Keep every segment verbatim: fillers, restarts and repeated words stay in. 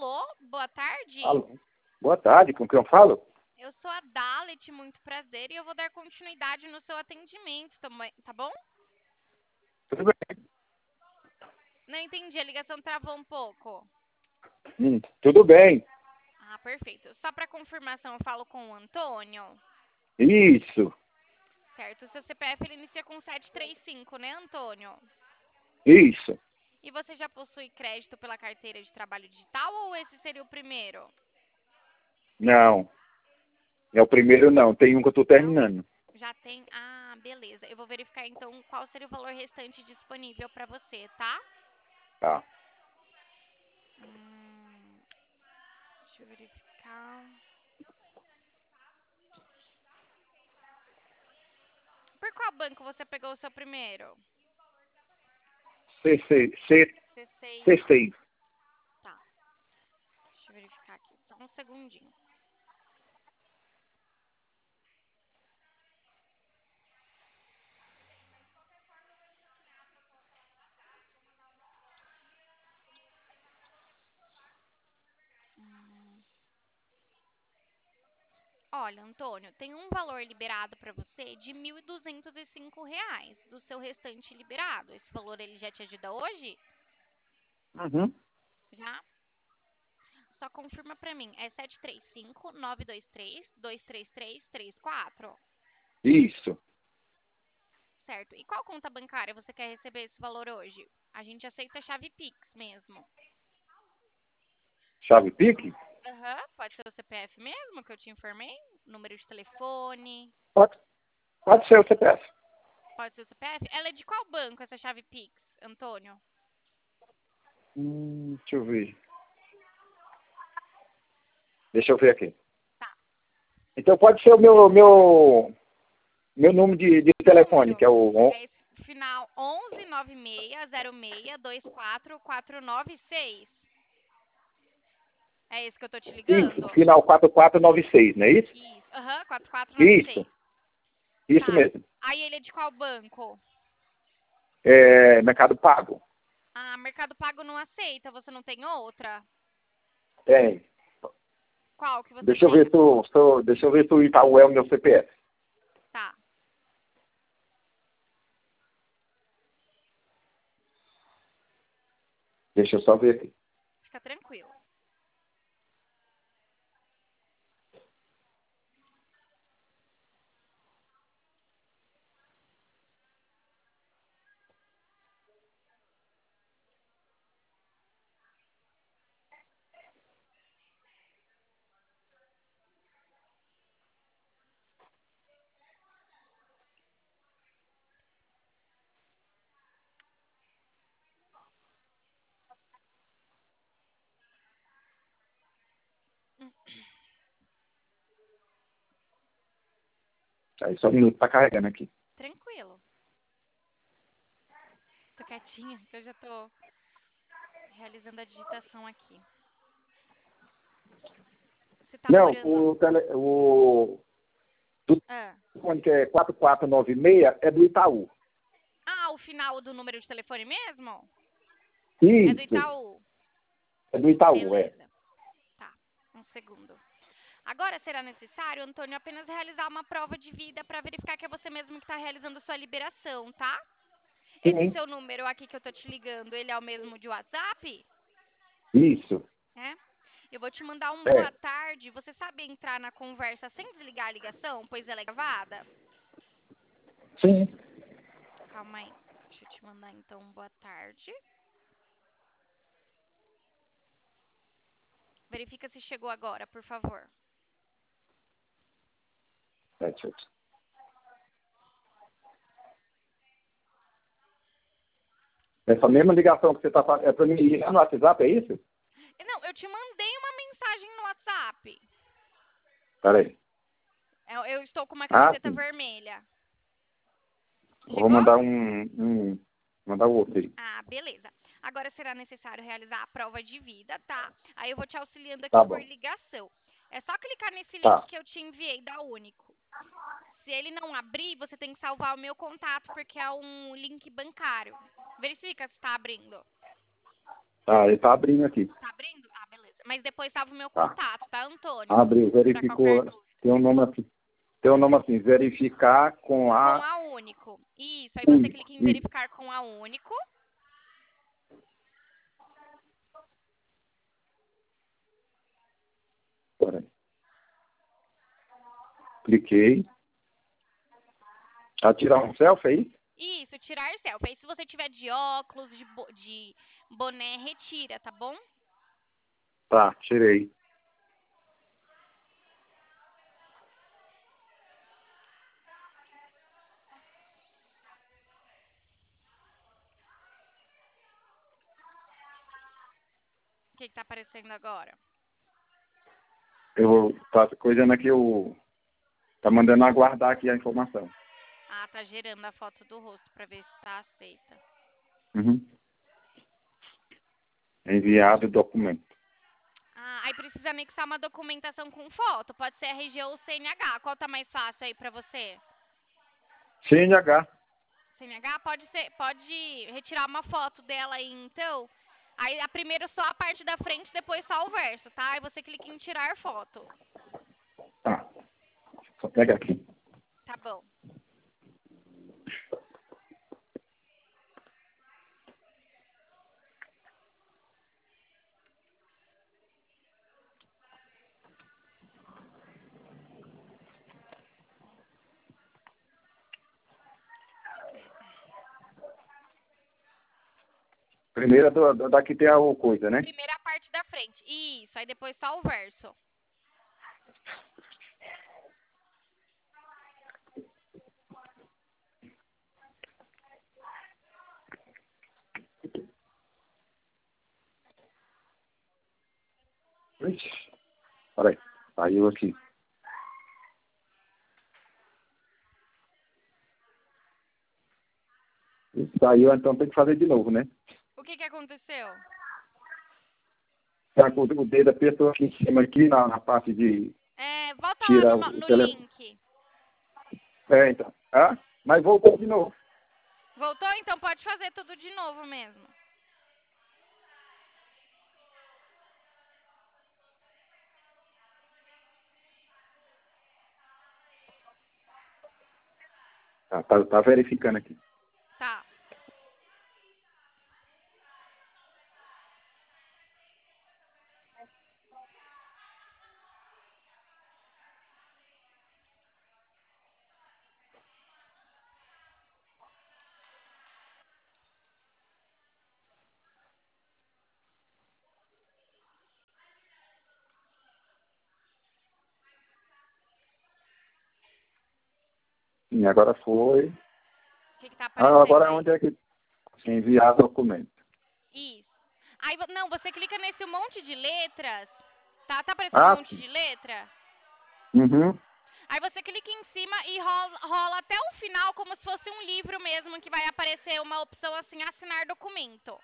Alô, boa tarde. Alô. Boa tarde, com quem eu falo? Eu sou a Dalet, muito prazer, e eu vou dar continuidade no seu atendimento, também, tá bom? Tudo bem? Não entendi, a ligação travou um pouco. Hum, tudo bem. Ah, perfeito. Só para confirmação, eu falo com o Antônio. Isso, Certo, o seu C P F ele inicia com sete três cinco, né, Antônio? isso. E você já possui crédito pela carteira de trabalho digital ou esse seria o primeiro? Não, é o primeiro não. Tem um que eu tô Não? terminando. Já tem? Ah, beleza. Eu vou verificar então qual seria o valor restante disponível para você, tá? Tá. Hum, deixa eu verificar. Por qual banco você pegou o seu primeiro? C C, C, C seis. C6. Tá. Deixa eu verificar aqui. Só um segundinho. Hum. Olha, Antônio, tem um valor liberado para você de mil duzentos e cinco reais do seu restante liberado. Esse valor ele já te ajuda hoje? Uhum. Já? Só confirma para mim. É sete três cinco, nove dois três, dois três três três quatro? Isso. Certo. E qual conta bancária você quer receber esse valor hoje? A gente aceita chave Pix mesmo. Chave Pique? Aham, pode ser o C P F mesmo que eu te informei? Número de telefone? Pode, pode ser o C P F. Pode ser o C P F? Ela é de qual banco essa chave Pix, Antônio? Hum, deixa eu ver. Deixa eu ver aqui. Tá. Então pode ser o meu, meu, meu número de, de telefone, Número que é o... on- é esse final onze nove seis zero seis dois quatro quatro nove seis. É esse que eu tô te Isso, ligando? final quatro quatro nove seis, não é isso? Isso. Aham, quatro quatro nove Isso, seis. isso Tá. mesmo. Aí ele é de qual banco? É Mercado Pago. Ah, Mercado Pago não aceita, você não tem outra? Tem. Qual que você Deixa eu tem? ver se o, se o- deixa eu ver se o Itaú é o meu C P F. Tá. Deixa eu só ver aqui. Fica tranquilo. Aí só um minuto, tá carregando aqui. Tranquilo. Tô quietinha, que eu já tô realizando a digitação aqui. Você tá Não, morando... o, tele, o do Ah. telefone que é quatro quatro nove seis é do Itaú. ah, o final do número de telefone mesmo? É do Isso, Itaú. é do Itaú, é. Beleza. Tá, um segundo. Agora será necessário, Antônio, apenas realizar uma prova de vida para verificar que é você mesmo que está realizando sua liberação, tá? Esse Sim, seu número aqui que eu tô te ligando, ele é o mesmo de WhatsApp? isso, É? Eu vou te mandar um boa é. tarde. Você sabe entrar na conversa sem desligar a ligação, pois ela é gravada? Sim, Calma aí. Deixa eu te mandar então um boa tarde. Verifica se chegou agora, por favor. é, deixa eu- Essa mesma ligação que você está fazendo, é para mim ligar no WhatsApp, é isso? Não, eu te mandei uma mensagem no WhatsApp. Peraí. Eu, eu estou com uma Ah, camiseta sim. vermelha. Eu vou Chegou? mandar um, um mandar o outro aí. Ah, beleza. Agora será necessário realizar a prova de vida, tá? Aí eu vou te auxiliando aqui Tá por bom, ligação. É só clicar nesse link tá. que eu te enviei da Único. Se ele não abrir, você tem que salvar o meu contato, porque é um link bancário. Verifica se está abrindo. Ah, ele tá abrindo aqui. Tá abrindo? Ah, beleza. mas depois estava o meu Tá. contato, tá, Antônio? Abriu, Pra verificou. qualquer dúvida. Tem um nome assim. Tem um nome assim, verificar com Com a... a Único. Isso, aí você Ui, clica em ui. verificar com a Único. Peraí. Cliquei. A tirar um selfie aí? Isso, tirar selfie. Aí se você tiver de óculos, de, bo- de boné, retira, tá bom? Tá, tirei. O que que tá aparecendo agora? Eu tá coisando aqui o... Tá mandando aguardar aqui a informação. Ah, tá gerando a foto do rosto pra ver se tá aceita. Uhum. Enviado o documento. Ah, aí precisa anexar uma documentação com foto. Pode ser R G ou C N H. Qual tá mais fácil aí pra você? C N H. C N H pode ser, pode retirar uma foto dela aí, então. Aí a primeiro só a parte da frente, depois só o verso, tá? Aí você clica em tirar foto. Tá. Só pega aqui. Tá bom. Primeira do, do- daqui tem a coisa, né? Primeira parte da frente. Isso, aí depois só o verso. Ixi. Peraí. Saiu aqui. Saiu, então tem que fazer de novo, né? O que que aconteceu? Tá com o dedo da pessoa aqui em cima, aqui na, na parte de É, volta lá tirar no, o, no o no telefone. link. É, então. Ah, mas voltou de novo. Voltou? Então pode fazer tudo de novo mesmo. Tá, tá, tá verificando aqui. Tá. Sim, agora foi. O que que tá Ah, aparecendo agora aí? onde é que enviar documento? Isso. Aí, vo- não, você clica nesse monte de letras. Tá? Tá aparecendo um Ah, monte sim. de letra? Uhum. Aí você clica em cima e rola, rola até o final como se fosse um livro mesmo, que vai aparecer uma opção assim, assinar documento.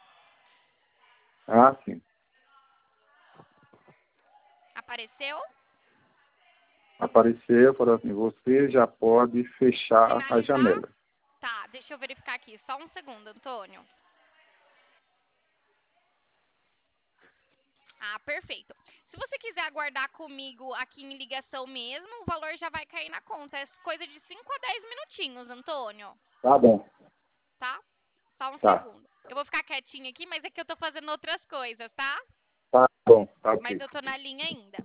Ah, sim. Apareceu? Apareceu, falou assim, você já pode fechar a Finalizar? janela. Tá, deixa eu verificar aqui. Só um segundo, Antônio. Ah, perfeito. Se você quiser aguardar comigo aqui em ligação mesmo, o valor já vai cair na conta. É coisa de cinco a dez minutinhos, Antônio. Tá bom. Tá? Só um Tá. segundo. Eu vou ficar quietinha aqui, mas é que eu tô fazendo outras coisas, tá? Tá bom. Tá Mas ok. eu tô na linha ainda.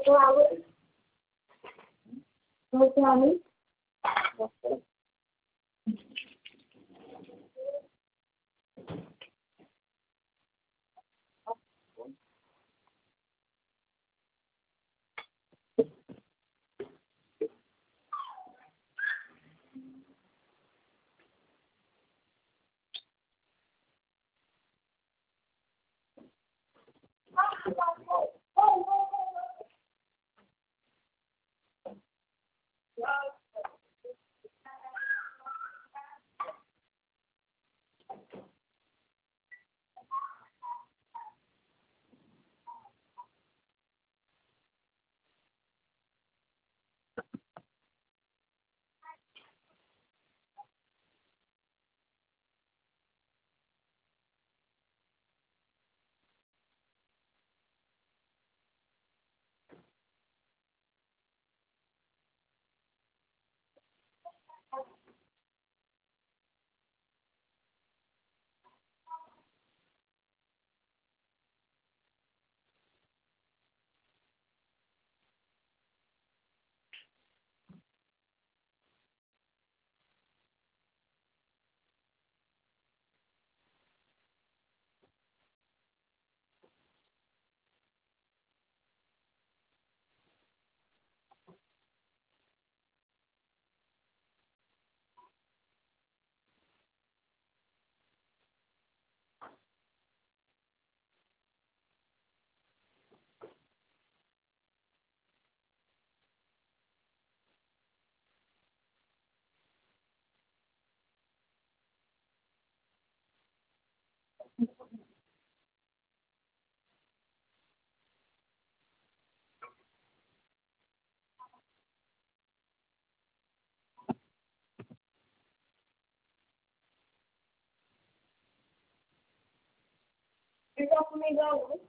Ficou comigo hoje.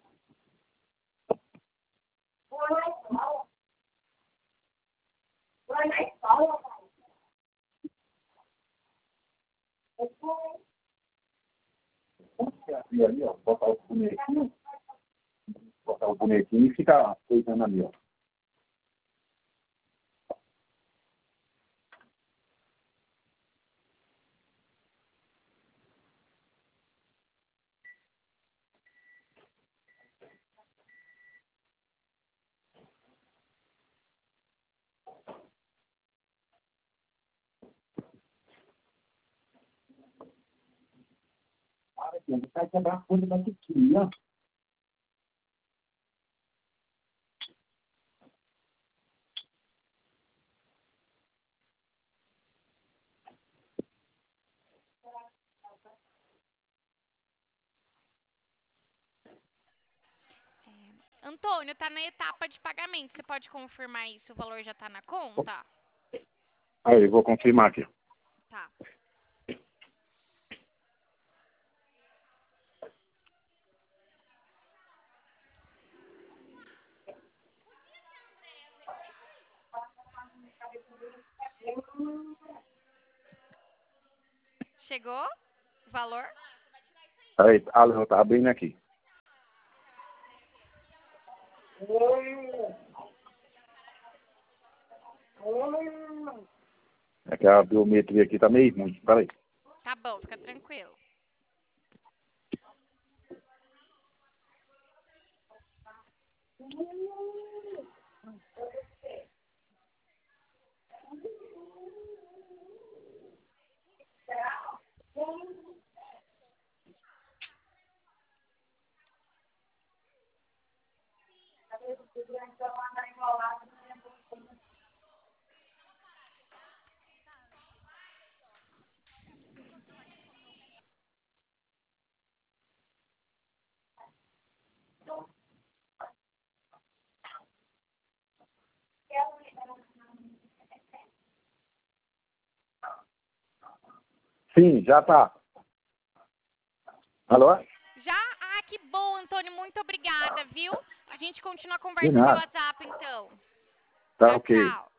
Vou na escola. Vou na escola, pai. Eu fui. E ali, ó, botar o bonequinho, botar o bonequinho e ficar coisando ali, ó. Para, gente, vai quebrar a coisa da tiquinha. Antônio, tá na etapa de pagamento. Você pode confirmar isso? O valor já tá na conta? Aí, vou confirmar aqui. Tá. Chegou? O valor? Aí, ah, eu tava abrindo aqui. É que a biometria aqui tá meio ruim. Peraí. Tá bom, fica tranquilo. Sim, já tá. Alô? Já? Ah, que bom, Antônio. Muito obrigada, viu? A gente continua a De conversa via nada. WhatsApp, então. Tá Tchau, ok. tchau.